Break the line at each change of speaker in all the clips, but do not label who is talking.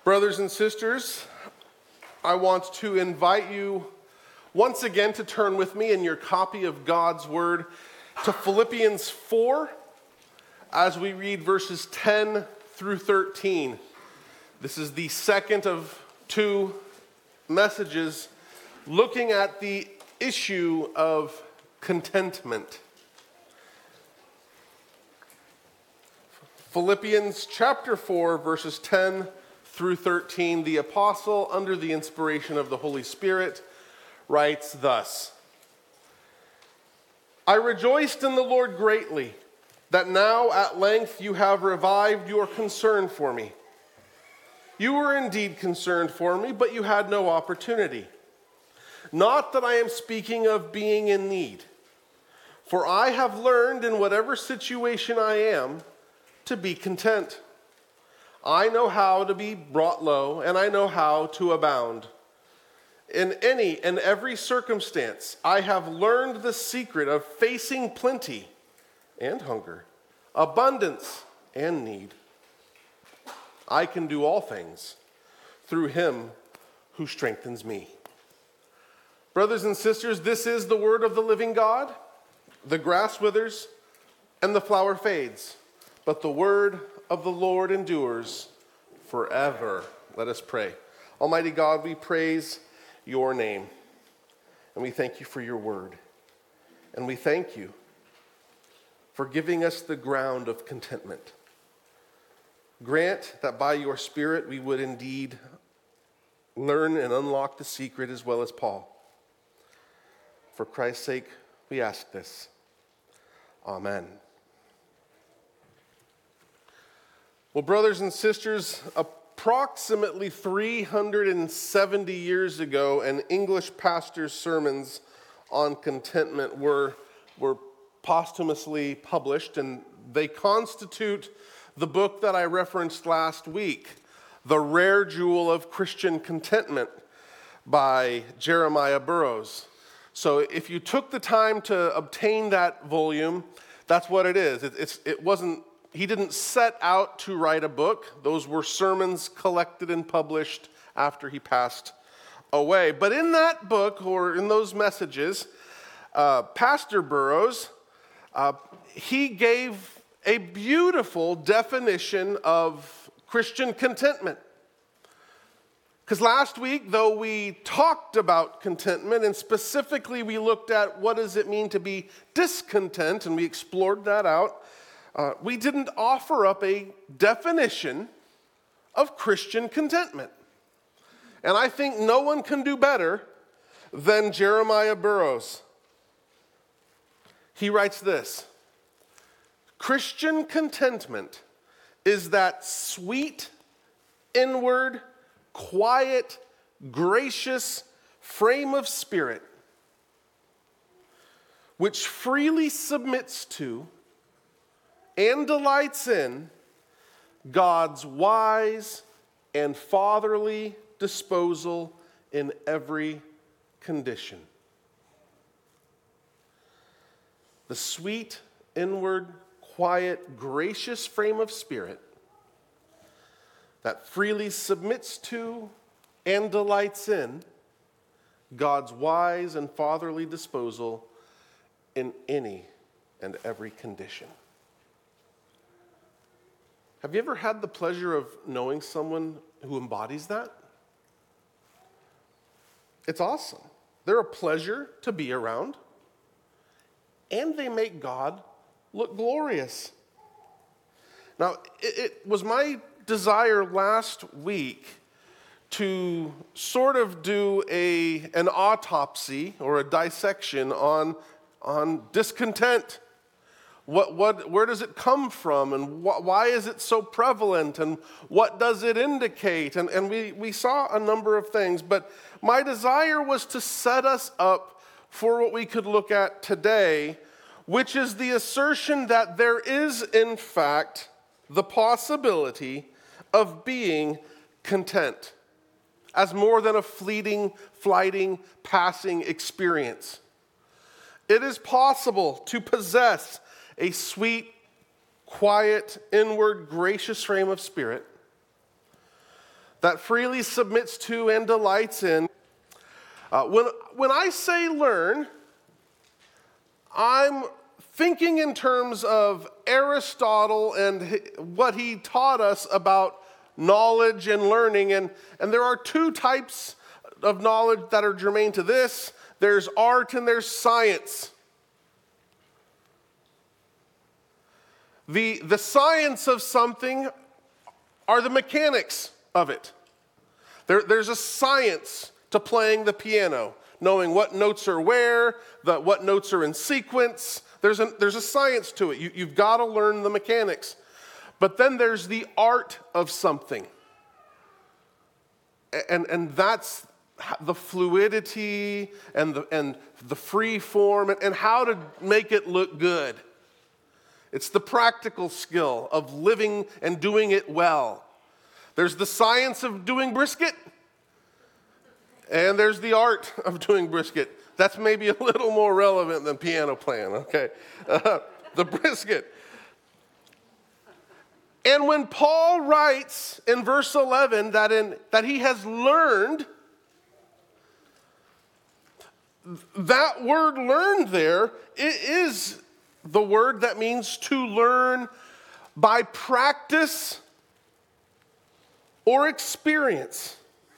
Brothers and sisters, I want to invite you once again to turn with me in your copy of God's Word to Philippians 4 as we read verses 10 through 13. This is the second of two messages looking at the issue of contentment. Philippians chapter 4, verses 10 through 13, the apostle, under the inspiration of the Holy Spirit, writes thus: I rejoiced in the Lord greatly, that now at length you have revived your concern for me. You were indeed concerned for me, but you had no opportunity. Not that I am speaking of being in need, for I have learned in whatever situation I am to be content. I know how to be brought low, and I know how to abound. In any and every circumstance, I have learned the secret of facing plenty and hunger, abundance and need. I can do all things through him who strengthens me. Brothers and sisters, this is the word of the living God. The grass withers and the flower fades, but the word of the Lord endures forever. Let us pray. Almighty God, we praise your name, and we thank you for your word. And we thank you for giving us the ground of contentment. Grant that by your Spirit we would indeed learn and unlock the secret as well as Paul. For Christ's sake, we ask this. Amen. Well, brothers and sisters, approximately 370 years ago, an English pastor's sermons on contentment were posthumously published, and they constitute the book that I referenced last week, The Rare Jewel of Christian Contentment by Jeremiah Burroughs. So if you took the time to obtain that volume, that's what it is. It wasn't. He didn't set out to write a book. Those were sermons collected and published after he passed away. But in that book, or in those messages, Pastor Burroughs, he gave a beautiful definition of Christian contentment. Because last week, though we talked about contentment, and specifically we looked at what does it mean to be discontent, and we explored that out, we didn't offer up a definition of Christian contentment. And I think no one can do better than Jeremiah Burroughs. He writes this: Christian contentment is that sweet, inward, quiet, gracious frame of spirit which freely submits to and delights in God's wise and fatherly disposal in every condition. The sweet, inward, quiet, gracious frame of spirit that freely submits to and delights in God's wise and fatherly disposal in any and every condition. Have you ever had the pleasure of knowing someone who embodies that? It's awesome. They're a pleasure to be around, and they make God look glorious. Now, it was my desire last week to sort of do an autopsy or a dissection on discontent. Where does it come from, and why is it so prevalent, and what does it indicate? And we saw a number of things, but my desire was to set us up for what we could look at today, which is the assertion that there is, in fact, the possibility of being content as more than a fleeting, flighting, passing experience. It is possible to possess a sweet, quiet, inward, gracious frame of spirit that freely submits to and delights in. When I say learn, I'm thinking in terms of Aristotle and what he taught us about knowledge and learning. And there are two types of knowledge that are germane to this. There's art and there's science. The science of something are the mechanics of it. There's a science to playing the piano, knowing what notes are where, what notes are in sequence. There's a science to it. You've got to learn the mechanics. But then there's the art of something. And that's the fluidity and the free form and how to make it look good. It's the practical skill of living and doing it well. There's the science of doing brisket, and there's the art of doing brisket. That's maybe a little more relevant than piano playing, okay? The brisket. And when Paul writes in verse 11 that he has learned, that word learned there, it is the word that means to learn by practice or experience.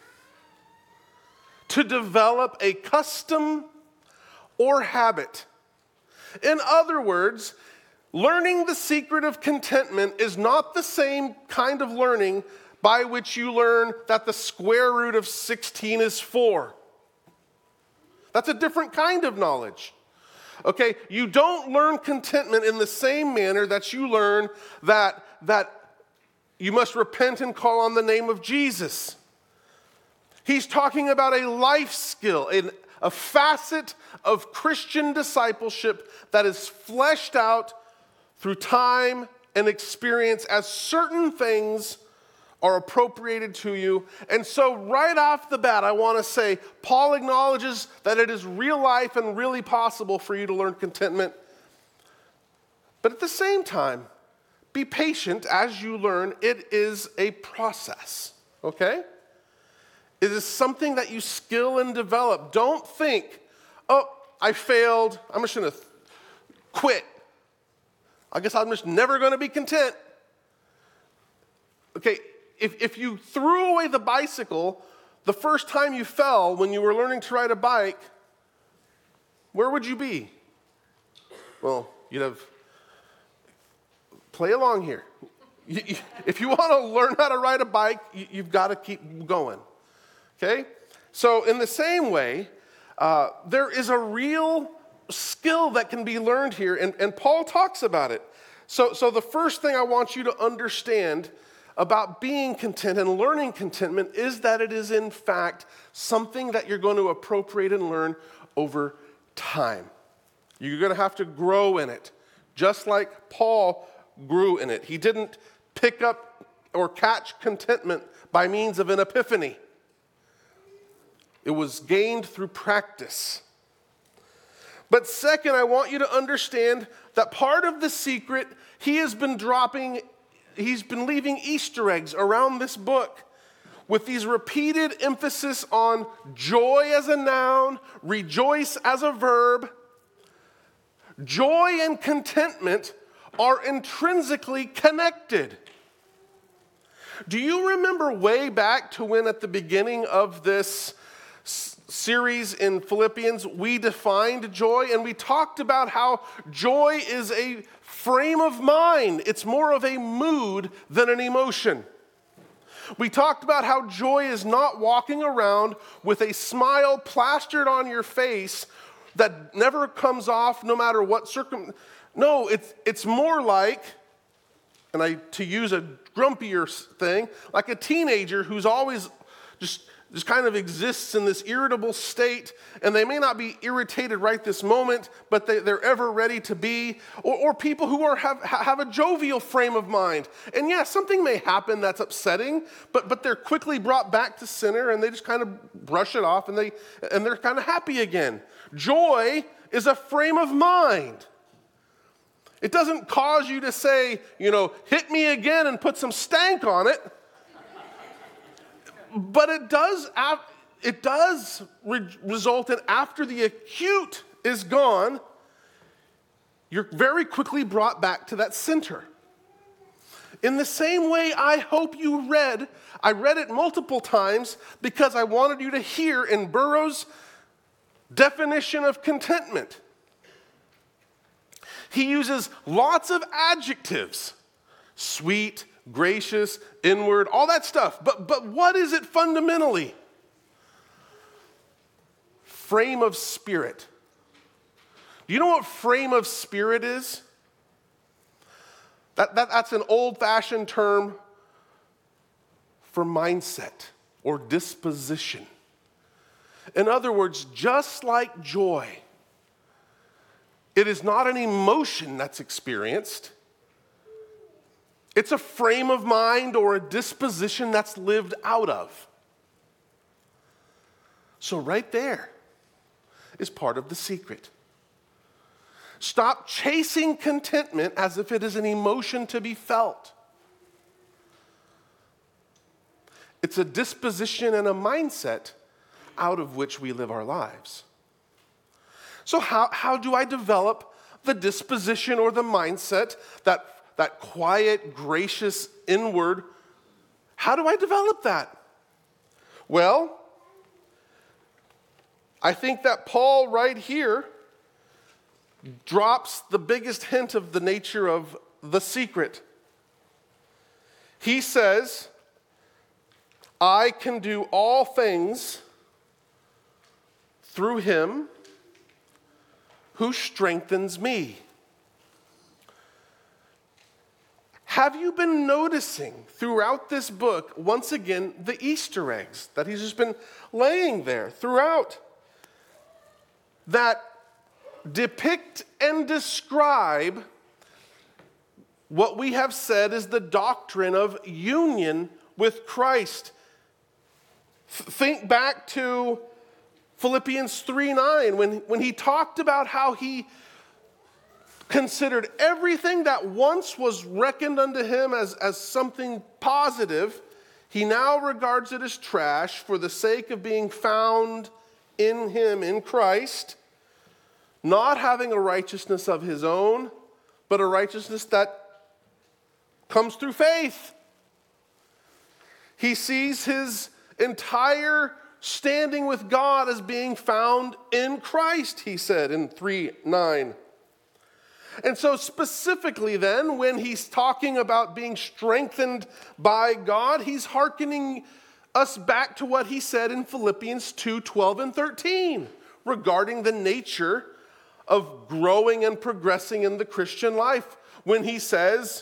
To develop a custom or habit. In other words, learning the secret of contentment is not the same kind of learning by which you learn that the square root of 16 is 4. That's a different kind of knowledge. Okay, you don't learn contentment in the same manner that you learn that you must repent and call on the name of Jesus. He's talking about a life skill, a facet of Christian discipleship that is fleshed out through time and experience as certain things are appropriated to you. And so right off the bat, I want to say, Paul acknowledges that it is real life and really possible for you to learn contentment. But at the same time, be patient as you learn. It is a process, okay? It is something that you skill and develop. Don't think, oh, I failed. I'm just going to quit. I guess I'm just never going to be content. Okay, if you threw away the bicycle the first time you fell when you were learning to ride a bike, where would you be? Well, you'd have, play along here. If you want to learn how to ride a bike, you've got to keep going. Okay? So in the same way, there is a real skill that can be learned here, and Paul talks about it. So the first thing I want you to understand about being content and learning contentment is that it is in fact something that you're going to appropriate and learn over time. You're going to have to grow in it, just like Paul grew in it. He didn't pick up or catch contentment by means of an epiphany. It was gained through practice. But second, I want you to understand that part of the secret, he's been leaving Easter eggs around this book with these repeated emphasis on joy as a noun, rejoice as a verb. Joy and contentment are intrinsically connected. Do you remember way back to when at the beginning of this series in Philippians, we defined joy and we talked about how joy is a frame of mind. It's more of a mood than an emotion. We talked about how joy is not walking around with a smile plastered on your face that never comes off no matter what No, it's more like, to use a grumpier thing, like a teenager who's always just kind of exists in this irritable state, and they may not be irritated right this moment, but they're ever ready to be, or people who have a jovial frame of mind. And yeah, something may happen that's upsetting, but they're quickly brought back to center, and they just kind of brush it off, and they're kind of happy again. Joy is a frame of mind. It doesn't cause you to say, hit me again and put some stank on it. But it does result in, after the acute is gone, you're very quickly brought back to that center. In the same way, I hope you read, I read it multiple times because I wanted you to hear in Burroughs' definition of contentment. He uses lots of adjectives: sweet, gracious, inward, all that stuff. But what is it fundamentally? Frame of spirit. Do you know what frame of spirit is? That's an old-fashioned term for mindset or disposition. In other words, just like joy, it is not an emotion that's experienced. It's a frame of mind or a disposition that's lived out of. So right there is part of the secret. Stop chasing contentment as if it is an emotion to be felt. It's a disposition and a mindset out of which we live our lives. So how do I develop the disposition or the mindset, that quiet, gracious, inward? How do I develop that? Well, I think that Paul right here drops the biggest hint of the nature of the secret. He says, I can do all things through him who strengthens me. Have you been noticing throughout this book, once again, the Easter eggs that he's just been laying there throughout, that depict and describe what we have said is the doctrine of union with Christ? Think back to Philippians 3:9 when he talked about how he considered everything that once was reckoned unto him as something positive, he now regards it as trash for the sake of being found in him, in Christ, not having a righteousness of his own, but a righteousness that comes through faith. He sees his entire standing with God as being found in Christ, he said in 3:9. And so specifically then, when he's talking about being strengthened by God, he's hearkening us back to what he said in Philippians 2:12 and 13 regarding the nature of growing and progressing in the Christian life, when he says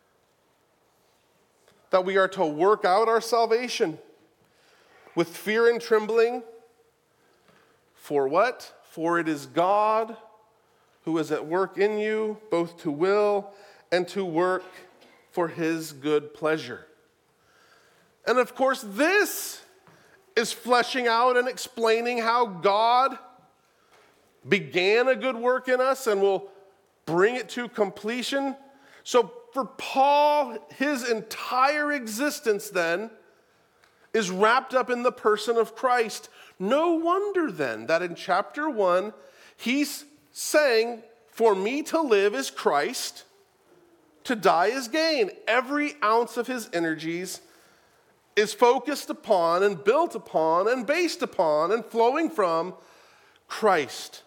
that we are to work out our salvation with fear and trembling. For what? For it is God who is at work in you, both to will and to work for his good pleasure. And of course, this is fleshing out and explaining how God began a good work in us and will bring it to completion. So for Paul, his entire existence then is wrapped up in the person of Christ. No wonder then that in chapter 1, he's saying, for me to live is Christ, to die is gain. Every ounce of his energies is focused upon and built upon and based upon and flowing from Christ.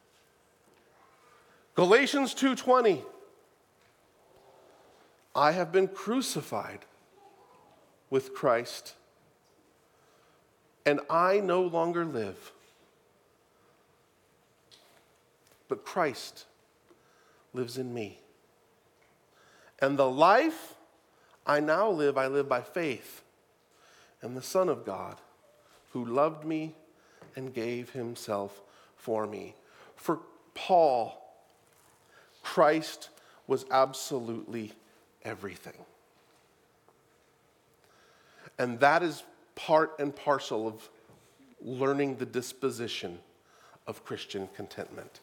Galatians 2:20, I have been crucified with Christ, and I no longer live, but Christ lives in me. And the life I now live, I live by faith in the Son of God, who loved me and gave himself for me. For Paul, Christ was absolutely everything. And that is part and parcel of learning the disposition of Christian contentment.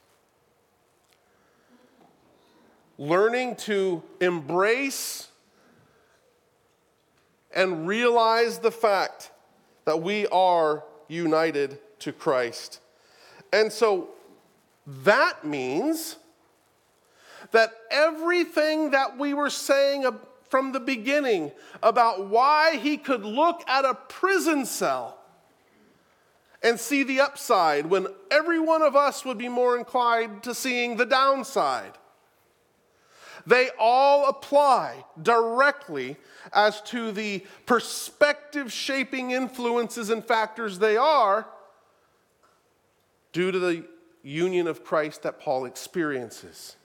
Learning to embrace and realize the fact that we are united to Christ. And so that means that everything that we were saying from the beginning about why he could look at a prison cell and see the upside when every one of us would be more inclined to seeing the downside, they all apply directly as to the perspective-shaping influences and factors they are due to the union of Christ that Paul experiences.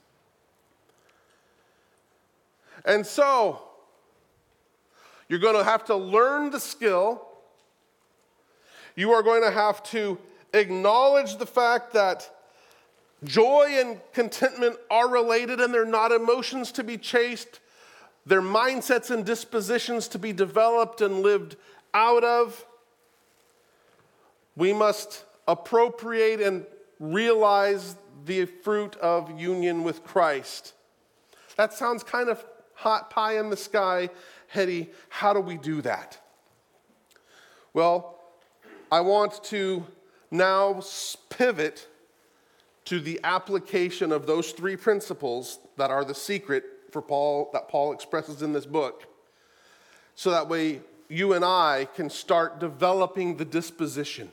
And so, you're going to have to learn the skill. You are going to have to acknowledge the fact that joy and contentment are related and they're not emotions to be chased. They're mindsets and dispositions to be developed and lived out of. We must appropriate and realize the fruit of union with Christ. That sounds kind of hot pie in the sky, heady. How do we do that? Well, I want to now pivot to the application of those three principles that are the secret for Paul, that Paul expresses in this book. So that way you and I can start developing the disposition.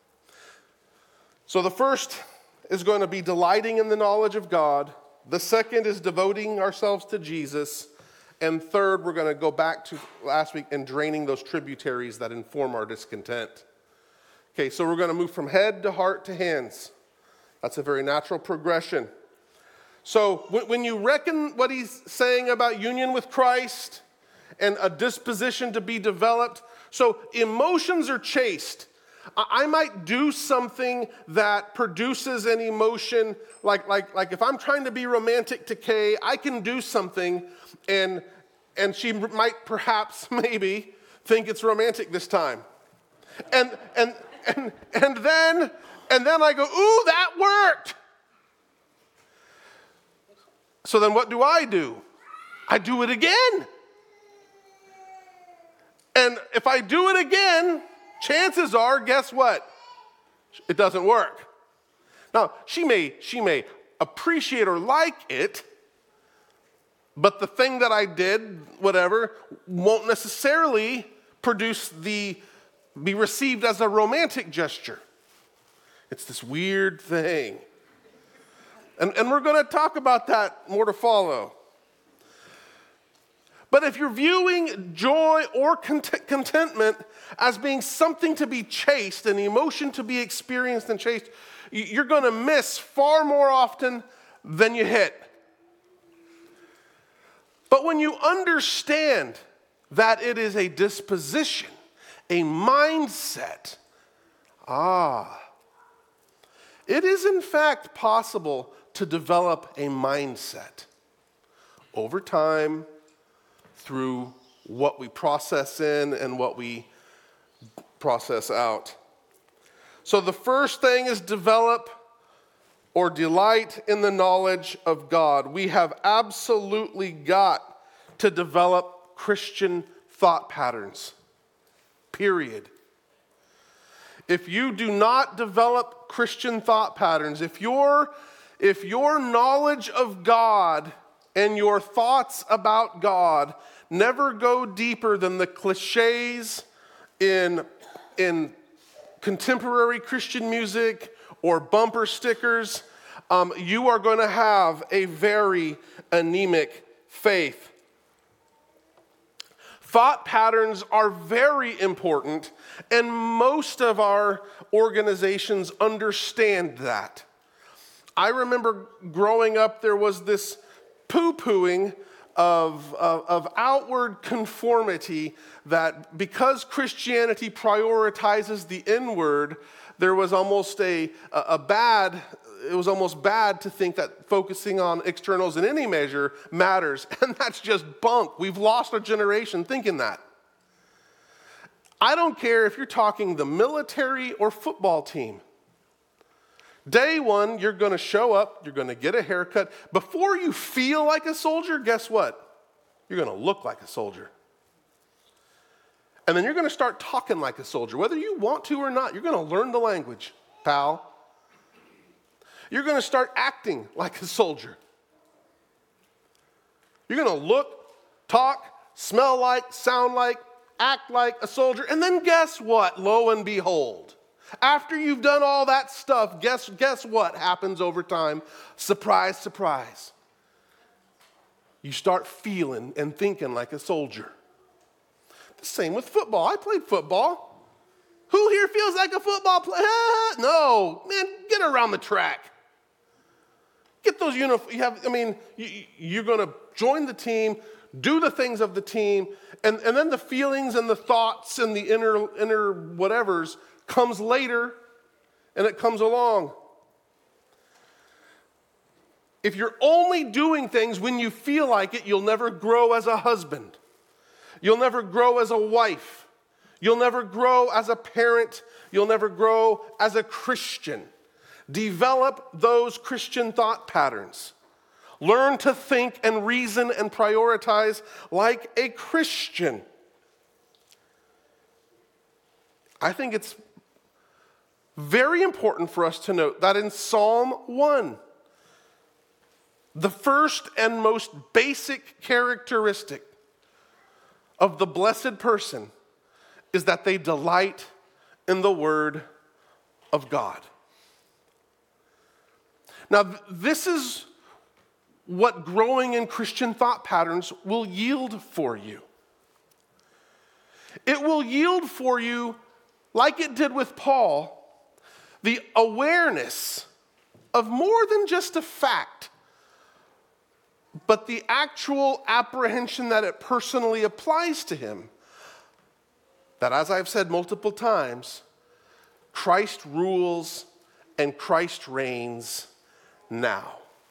So the first is going to be delighting in the knowledge of God. The second is devoting ourselves to Jesus. And third, we're going to go back to last week and draining those tributaries that inform our discontent. Okay, so we're going to move from head to heart to hands. That's a very natural progression. So when you reckon what he's saying about union with Christ and a disposition to be developed, so emotions are chased. I might do something that produces an emotion, like if I'm trying to be romantic to Kay, I can do something and she might perhaps maybe think it's romantic this time. And then I go, ooh, that worked. So then what do? I do it again. And if I do it again, chances are, guess what? It doesn't work. Now, she may appreciate or like it, but the thing that I did, whatever, won't necessarily be received as a romantic gesture. It's this weird thing. And we're going to talk about that more to follow. But if you're viewing joy or contentment as being something to be chased, an emotion to be experienced and chased, you're going to miss far more often than you hit. But when you understand that it is a disposition, a mindset, it is in fact possible to develop a mindset over time through what we process in and what we process out. So the first thing is develop or delight in the knowledge of God. We have absolutely got to develop Christian thought patterns, period. If you do not develop Christian thought patterns, if your knowledge of God and your thoughts about God never go deeper than the cliches in contemporary Christian music or bumper stickers, you are going to have a very anemic faith. Thought patterns are very important, and most of our organizations understand that. I remember growing up, there was this poo-pooing of outward conformity that because Christianity prioritizes the inward, there was almost it was almost bad to think that focusing on externals in any measure matters. And that's just bunk. We've lost a generation thinking that. I don't care if you're talking the military or football team. Day one, you're going to show up, you're going to get a haircut. Before you feel like a soldier, guess what? You're going to look like a soldier. And then you're going to start talking like a soldier. Whether you want to or not, you're going to learn the language, pal. You're going to start acting like a soldier. You're going to look, talk, smell like, sound like, act like a soldier. And then guess what? Lo and behold, after you've done all that stuff, guess what happens over time? Surprise, surprise. You start feeling and thinking like a soldier. The same with football. I played football. Who here feels like a football player? No, man, get around the track. Get those uniforms. You're going to join the team, do the things of the team, and then the feelings and the thoughts and the inner whatevers comes later, and it comes along. If you're only doing things when you feel like it, you'll never grow as a husband. You'll never grow as a wife. You'll never grow as a parent. You'll never grow as a Christian. Develop those Christian thought patterns. Learn to think and reason and prioritize like a Christian. I think it's very important for us to note that in Psalm 1, the first and most basic characteristic of the blessed person is that they delight in the Word of God. Now, this is what growing in Christian thought patterns will yield for you. It will yield for you, like it did with Paul, the awareness of more than just a fact, but the actual apprehension that it personally applies to him. That, as I've said multiple times, Christ rules and Christ reigns now.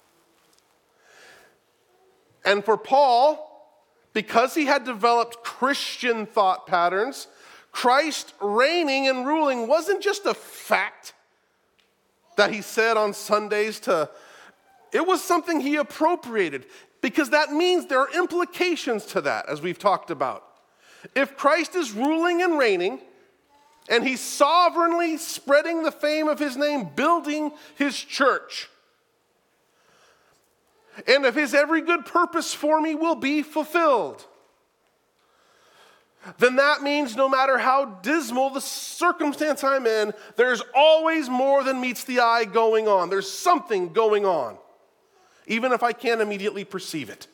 And for Paul, because he had developed Christian thought patterns, Christ reigning and ruling wasn't just a fact that he said on Sundays it was something he appropriated, because that means there are implications to that, as we've talked about. If Christ is ruling and reigning, and he's sovereignly spreading the fame of his name, building his church, and if his every good purpose for me will be fulfilled, then that means no matter how dismal the circumstance I'm in, there's always more than meets the eye going on. There's something going on, even if I can't immediately perceive it.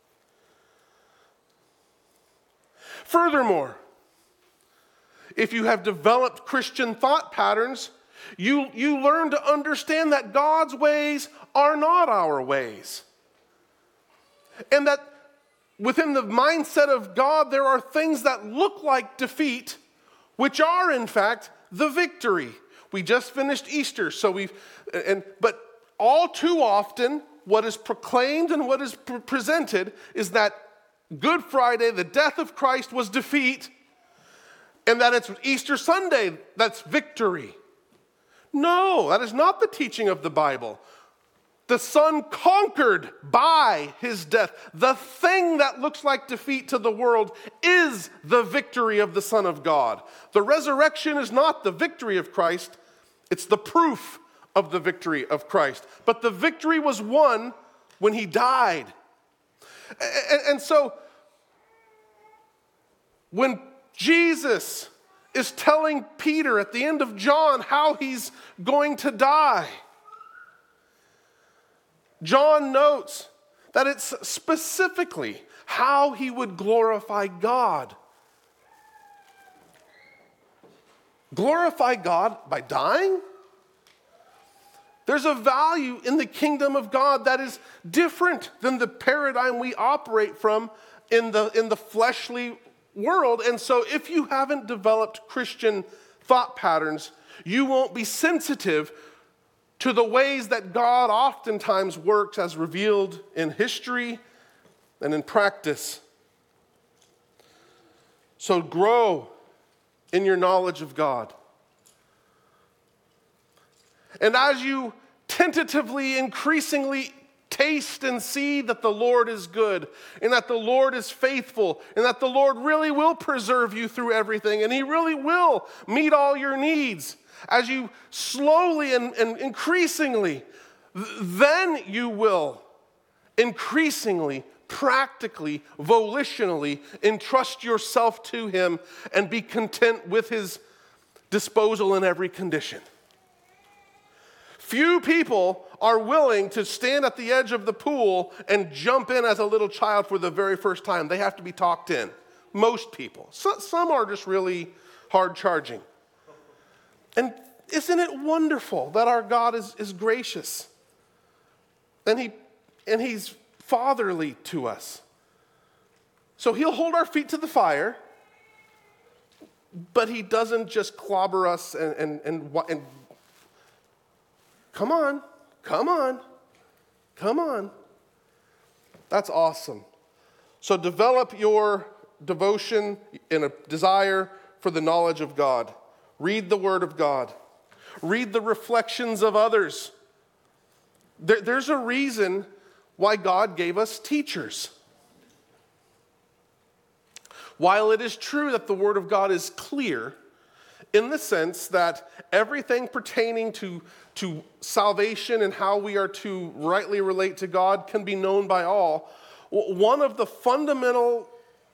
Furthermore, if you have developed Christian thought patterns, you learn to understand that God's ways are not our ways. And that within the mindset of God, there are things that look like defeat, which are, in fact, the victory. We just finished Easter, but all too often, what is proclaimed and what is presented is that Good Friday, the death of Christ, was defeat, and that it's Easter Sunday that's victory. No, that is not the teaching of the Bible. The Son conquered by his death. The thing that looks like defeat to the world is the victory of the Son of God. The resurrection is not the victory of Christ, it's the proof of the victory of Christ. But the victory was won when he died. And so, when Jesus is telling Peter at the end of John how he's going to die, John notes that it's specifically how he would glorify God. Glorify God by dying? There's a value in the kingdom of God that is different than the paradigm we operate from in the fleshly world. And so if you haven't developed Christian thought patterns, you won't be sensitive to the ways that God oftentimes works as revealed in history and in practice. So grow in your knowledge of God. And as you tentatively, increasingly taste and see that the Lord is good, and that the Lord is faithful, and that the Lord really will preserve you through everything, and he really will meet all your needs, as you slowly and increasingly, then you will increasingly, practically, volitionally entrust yourself to him and be content with his disposal in every condition. Few people are willing to stand at the edge of the pool and jump in as a little child for the very first time. They have to be talked in. Most people. Some are just really hard charging. And isn't it wonderful that our God is gracious? And he's fatherly to us. So he'll hold our feet to the fire, but he doesn't just clobber us and come on. That's awesome. So develop your devotion and a desire for the knowledge of God. Read the Word of God. Read the reflections of others. There's a reason why God gave us teachers. While it is true that the Word of God is clear, in the sense that everything pertaining to salvation and how we are to rightly relate to God can be known by all, one of the fundamental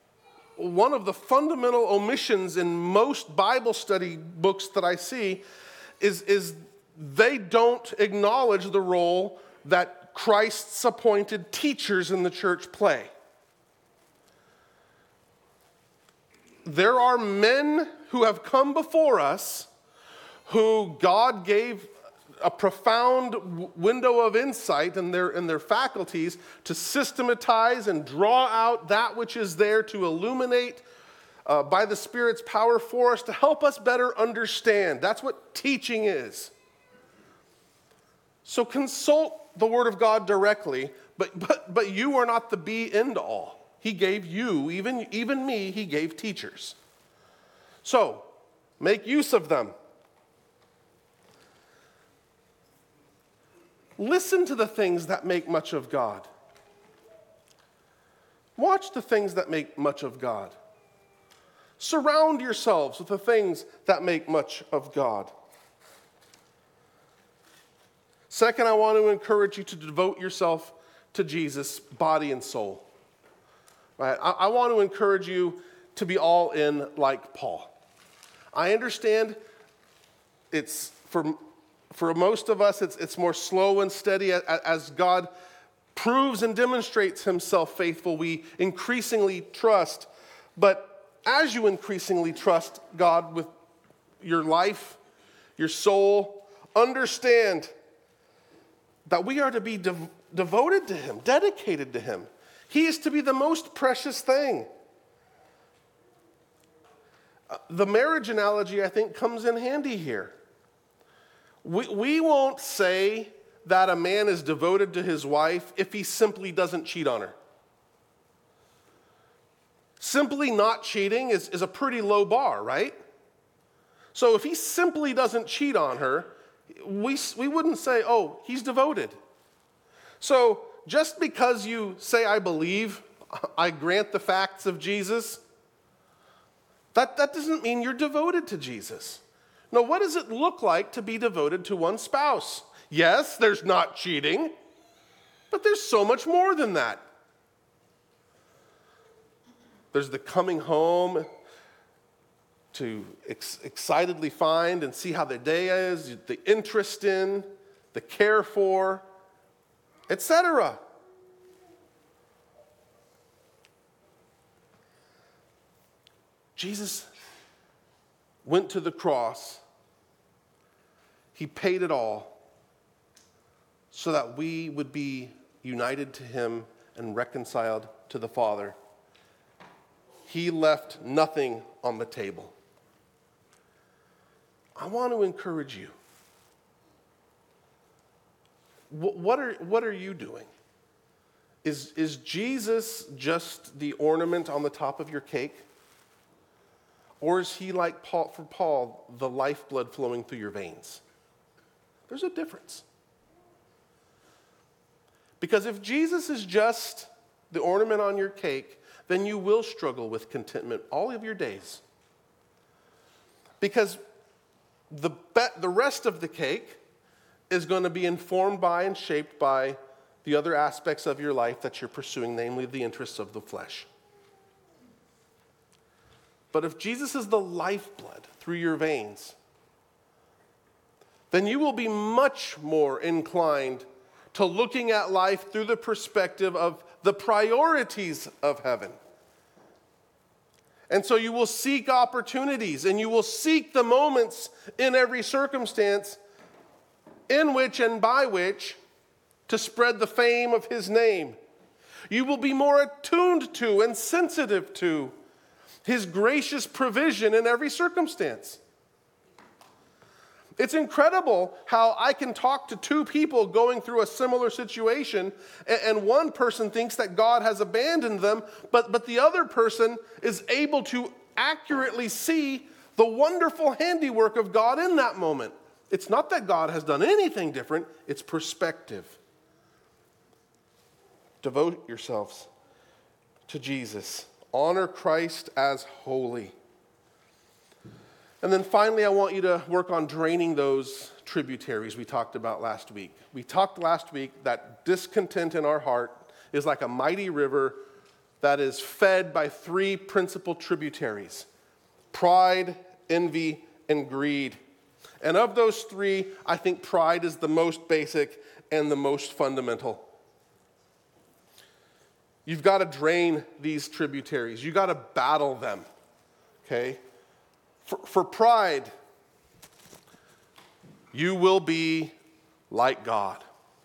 omissions in most Bible study books that I see is they don't acknowledge the role that Christ's appointed teachers in the church play. There are men who have come before us who God gave a profound window of insight in their faculties to systematize and draw out that which is there to illuminate by the Spirit's power for us to help us better understand. That's what teaching is. So consult the Word of God directly, but you are not the be end all. He gave you, even me, he gave teachers. So make use of them. Listen to the things that make much of God. Watch the things that make much of God. Surround yourselves with the things that make much of God. Second, I want to encourage you to devote yourself to Jesus, body and soul. Right? I want to encourage you to be all in like Paul. I understand it's for most of us, it's more slow and steady as God proves and demonstrates himself faithful. We increasingly trust. But as you increasingly trust God with your life, your soul, understand that we are to be devoted to him, dedicated to him. He is to be the most precious thing. The marriage analogy, I think, comes in handy here. We won't say that a man is devoted to his wife if he simply doesn't cheat on her. Simply not cheating is a pretty low bar, right? So if he simply doesn't cheat on her, we wouldn't say, oh, he's devoted. So just because you say, I believe, I grant the facts of Jesus, that doesn't mean you're devoted to Jesus. No, what does it look like to be devoted to one spouse? Yes, there's not cheating, but there's so much more than that. There's the coming home to excitedly find and see how the day is, the interest in, the care for, etc. Jesus went to the cross. He paid it all so that we would be united to him and reconciled to the Father. He left nothing on the table. I want to encourage you. What are you doing? Is Jesus just the ornament on the top of your cake? Or is he like for Paul, the lifeblood flowing through your veins? There's a difference. Because if Jesus is just the ornament on your cake, then you will struggle with contentment all of your days. Because the rest of the cake is going to be informed by and shaped by the other aspects of your life that you're pursuing, namely the interests of the flesh. But if Jesus is the lifeblood through your veins, then you will be much more inclined to looking at life through the perspective of the priorities of heaven. And so you will seek opportunities and you will seek the moments in every circumstance in which and by which to spread the fame of his name. You will be more attuned to and sensitive to his gracious provision in every circumstance. It's incredible how I can talk to two people going through a similar situation, and one person thinks that God has abandoned them, but the other person is able to accurately see the wonderful handiwork of God in that moment. It's not that God has done anything different, it's perspective. Devote yourselves to Jesus. Honor Christ as holy. And then finally, I want you to work on draining those tributaries we talked about last week. We talked last week that discontent in our heart is like a mighty river that is fed by three principal tributaries: pride, envy, and greed. And of those three, I think pride is the most basic and the most fundamental. You've got to drain these tributaries. You've got to battle them, okay? For pride, you will be like God.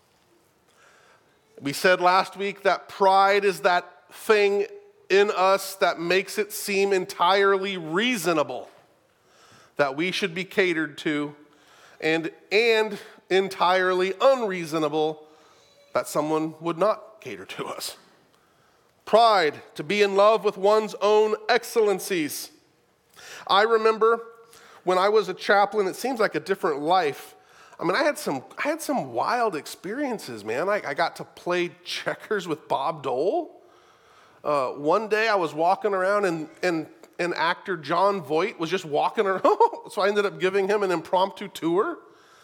We said last week that pride is that thing in us that makes it seem entirely reasonable that we should be catered to, and entirely unreasonable that someone would not cater to us. Pride, to be in love with one's own excellencies. I remember when I was a chaplain, it seems like a different life. I mean, I had some wild experiences, man. I got to play checkers with Bob Dole. One day I was walking around and actor John Voight was just walking around, so I ended up giving him an impromptu tour.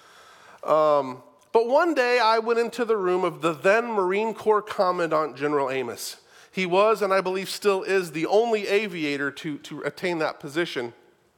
But one day I went into the room of the then Marine Corps Commandant General Amos. He was, and I believe still is, the only aviator to attain that position.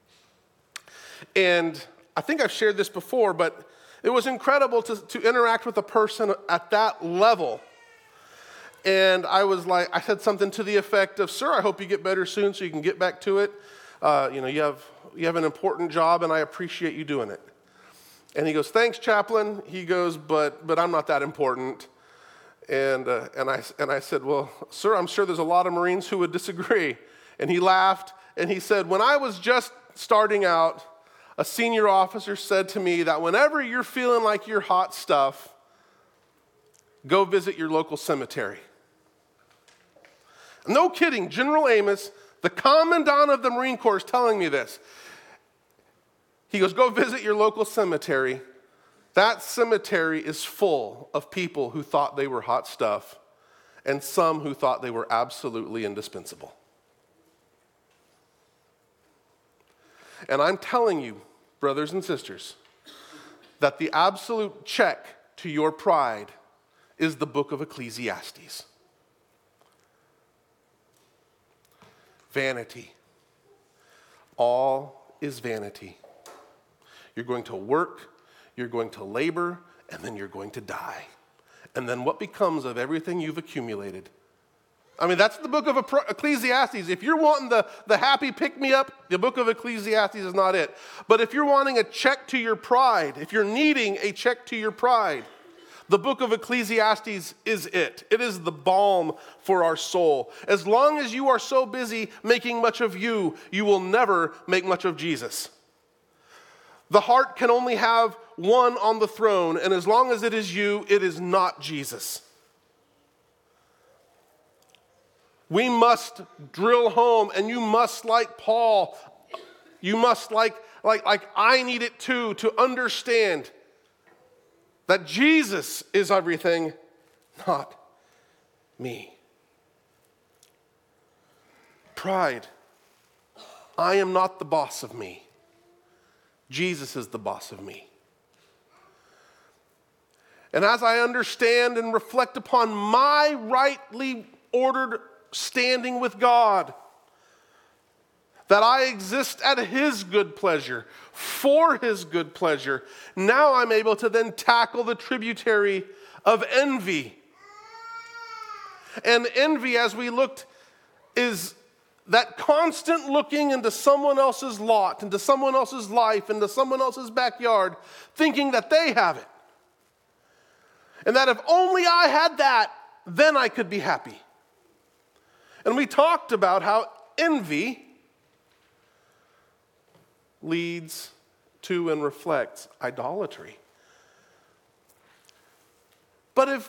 And I think I've shared this before, but it was incredible to interact with a person at that level. And I said something to the effect of, "Sir, I hope you get better soon so you can get back to it. You have an important job, and I appreciate you doing it." And he goes, "Thanks, Chaplain." He goes, but I'm not that important. And I said, "Well, sir, I'm sure there's a lot of Marines who would disagree." And he laughed, and he said, "When I was just starting out, a senior officer said to me that whenever you're feeling like you're hot stuff, go visit your local cemetery." No kidding, General Amos, the Commandant of the Marine Corps, is telling me this. He goes, "Go visit your local cemetery. That cemetery is full of people who thought they were hot stuff and some who thought they were absolutely indispensable." And I'm telling you, brothers and sisters, that the absolute check to your pride is the book of Ecclesiastes. Vanity. All is vanity. You're going to work, you're going to labor, and then you're going to die. And then what becomes of everything you've accumulated? I mean, that's the book of Ecclesiastes. If you're wanting the happy pick-me-up, the book of Ecclesiastes is not it. But if you're wanting a check to your pride, if you're needing a check to your pride, the book of Ecclesiastes is it. It is the balm for our soul. As long as you are so busy making much of you, you will never make much of Jesus. The heart can only have one on the throne, and as long as it is you, it is not Jesus. We must drill home, and you must, like Paul, you must, like I need it too, to understand that Jesus is everything not me. Pride. I am not the boss of me. Jesus is the boss of me. And as I understand and reflect upon my rightly ordered standing with God, that I exist at his good pleasure, for his good pleasure, now I'm able to then tackle the tributary of envy. And envy, as we looked, is that constant looking into someone else's lot, into someone else's life, into someone else's backyard, thinking that they have it. And that if only I had that, then I could be happy. And we talked about how envy leads to and reflects idolatry. But if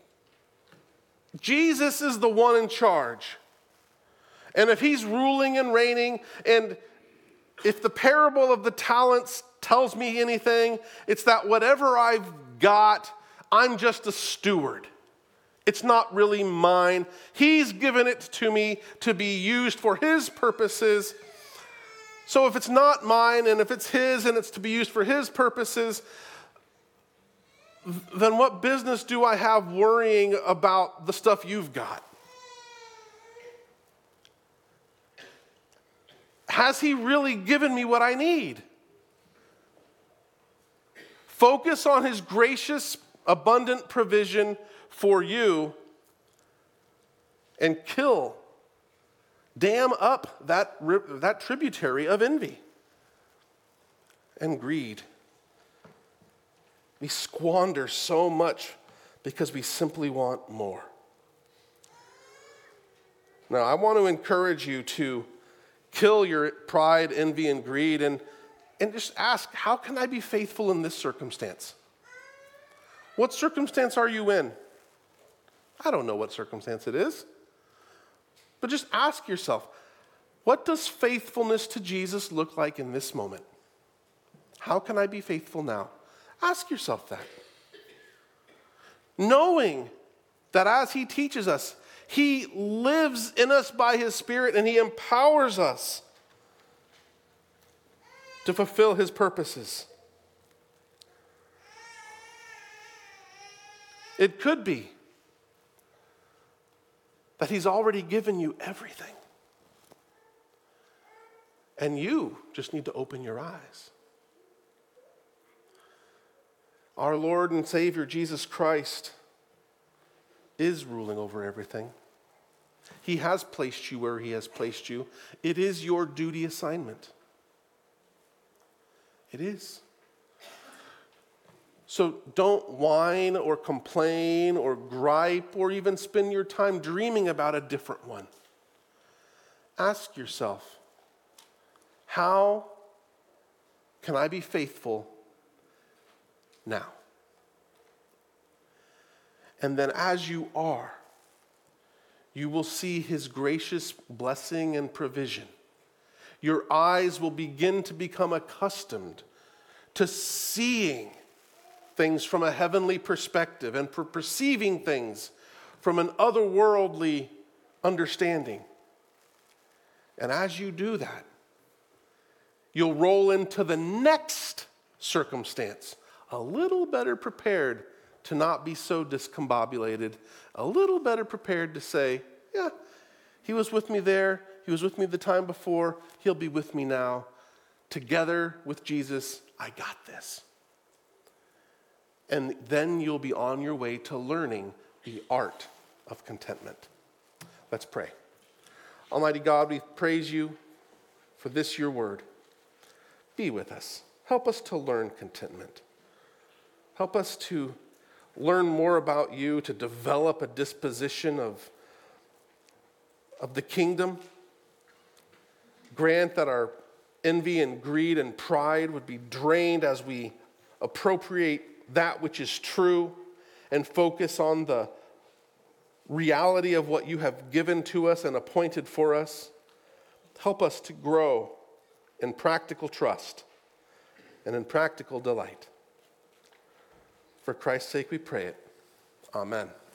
Jesus is the one in charge, and if he's ruling and reigning, and if the parable of the talents tells me anything, it's that whatever I've got, I'm just a steward. It's not really mine. He's given it to me to be used for his purposes. So if it's not mine, and if it's his and it's to be used for his purposes, then what business do I have worrying about the stuff you've got? Has he really given me what I need? Focus on his gracious, abundant provision for you and dam up that tributary of envy and greed. We squander so much because we simply want more. Now, I want to encourage you to kill your pride, envy, and greed, and just ask, how can I be faithful in this circumstance? What circumstance are you in? I don't know what circumstance it is. But just ask yourself, what does faithfulness to Jesus look like in this moment? How can I be faithful now? Ask yourself that. Knowing that as he teaches us, he lives in us by his Spirit and he empowers us to fulfill his purposes. It could be that he's already given you everything. And you just need to open your eyes. Our Lord and Savior, Jesus Christ, is ruling over everything. He has placed you where he has placed you. It is your duty assignment. It is. So don't whine or complain or gripe or even spend your time dreaming about a different one. Ask yourself, how can I be faithful now? And then as you are, you will see his gracious blessing and provision. Your eyes will begin to become accustomed to seeing things from a heavenly perspective and for perceiving things from an otherworldly understanding. And as you do that, you'll roll into the next circumstance a little better prepared to not be so discombobulated, a little better prepared to say, yeah, he was with me there, he was with me the time before, he'll be with me now. Together with Jesus, I got this. And then you'll be on your way to learning the art of contentment. Let's pray. Almighty God, we praise you for this, your word. Be with us. Help us to learn contentment. Help us to learn more about you, to develop a disposition of the kingdom. Grant that our envy and greed and pride would be drained as we appropriate that which is true and focus on the reality of what you have given to us and appointed for us. Help us to grow in practical trust and in practical delight. For Christ's sake we pray it. Amen.